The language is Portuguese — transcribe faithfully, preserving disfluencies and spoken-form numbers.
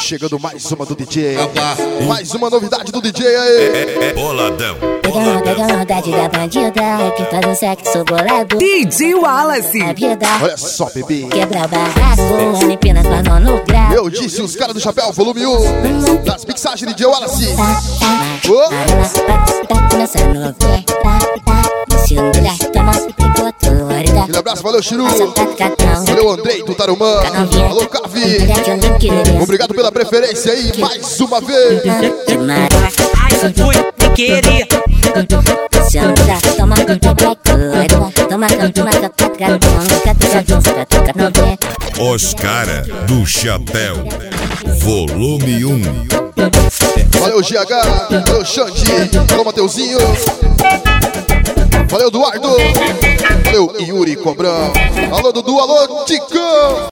Chegando mais uma do D J. Mais uma novidade do D J aí. Boladão. Pegando, pegando a vontade da bandida, que faz um sexo bolado. D J Wallace. A vida. Olha só, bebê. Quebra o barraco, ela empina com a mão no grau. Eu disse os caras do chapéu, volume um. Das mixagens D J Wallace. Oh. Tá começando a ver, tá, tá. Se não olhar, toma, pegou a tua. Aquele abraço, valeu, Chiru. Valeu, Andrei do Tarumã. Alô, Cavi. Obrigado pela preferência aí, mais uma vez. Ai, fui, sem querer. Se não olhar, toma, pegou a tua. Toma, toma, Os cara do chapéu. Volume um. Valeu, G H. Valeu, Xande. Valeu, Mateuzinho. Valeu, Eduardo. Valeu, Yuri Cobrão. Alô, Dudu. Alô, Ticão.